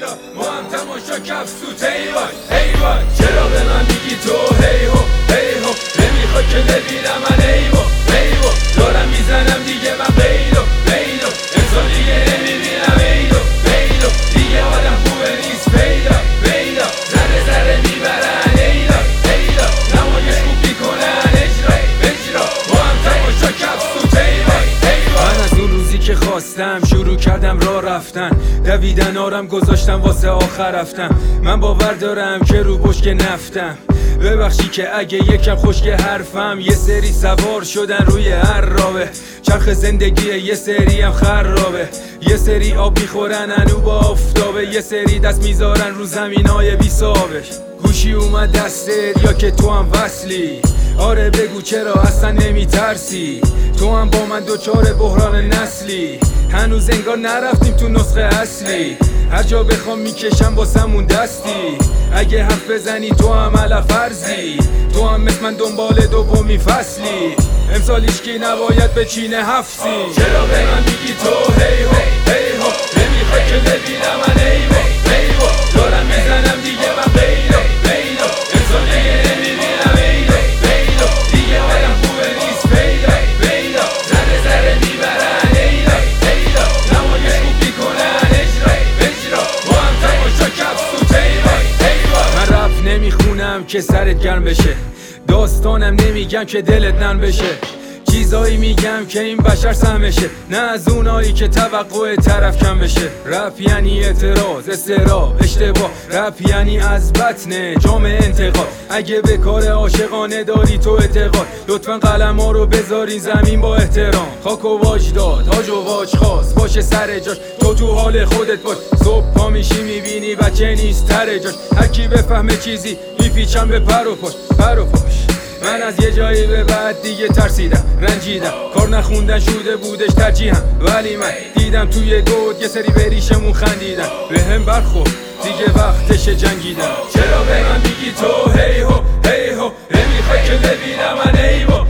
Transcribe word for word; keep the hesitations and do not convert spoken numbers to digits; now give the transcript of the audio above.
پیدا ما هم تماشا کفسوت ایوان ایوان چرا به من میگی تو هی هو هی هو نمیخوای که ببینم من ایوان ایوان دارم میزنم دیگه من بیدو بیدو انسان دیگه نمیبینم ایدو بیدو دیگه آدم خوبه نیست پیدا پیدا ذره ذره میبرن ایدا ایدا نمایش خوب میکنن اجرا اجرا ما هم تماشا کفسوت ایوان ایوان من از اون روزی که خواستم شروع کردم راه رفتن دویدن آرم گذاشتم واسه آخر رفتم من باور دارم که رو بشک نفتم ببخشی که اگه یکم خشک حرفم یه سری سوار شدن روی هر رابه چرخ زندگی یه سری هم خرابه یه سری آب میخورن انو با آفتابه یه سری دست میذارن رو زمینای بی صابش گوشی اومد دستت یا که تو هم وصلی آره بگو چرا اصلا نمیترسی تو هم با من دوچار بحران نسلی هنوز انگار نرفتیم تو نسخه اصلی هر جا بخوام میکشم واسمون دستی اگه حرف بزنی تو هم علا فرضی تو هم مثل من دنبال دومی فصلی امسال هیچکی نباید بچینه هفتی چرا به من میگی تو هی هو هی هو نمیخوای که ببینم من ایوه ایوه دارم میزنم دیگه من بیدو بیدو انسان دیگه نمیبینم ایدو بیدو دیگه آدم خوبه نیست پیدا پیدا ذره ذره میبرن ایدا ایدا نمایش خوب میکنن اجرا اجرا ما هم تماشا کفسوت ایوان ایوان من رپ نمیخونم که سرت گرم بشه داستانم نمیگم که دلت نرم بشه چیزایی میگم که این بشر سهمشه نه از اونایی که توقع طرف کم بشه رپ یعنی اعتراض استراب اشتباه رپ یعنی از بطن جامعه انتقاد اگه به کار عاشقانه داری تو اعتقاد لطفا قلم ها رو بذارین زمین با احترام خاک و واج داد تاج و واج خواست باشه سر جاش تو تو حال خودت باش صبح پا میشی میبینی بچه نیست تر جاش هر کی بفهمه چیزی میپیچم به پر و پاش پر و پاش من از یه جایی به بعد دیگه ترسیدم رنجیدم کار نخوندن شده بودش ترجیحم ولی من دیدم توی گود یه سری بریشمون خندیدن به هم برخورد دیگه وقتش جنگیدن چرا به من میگی تو هی هو هی هو نمیخوای که ببینم من ایوه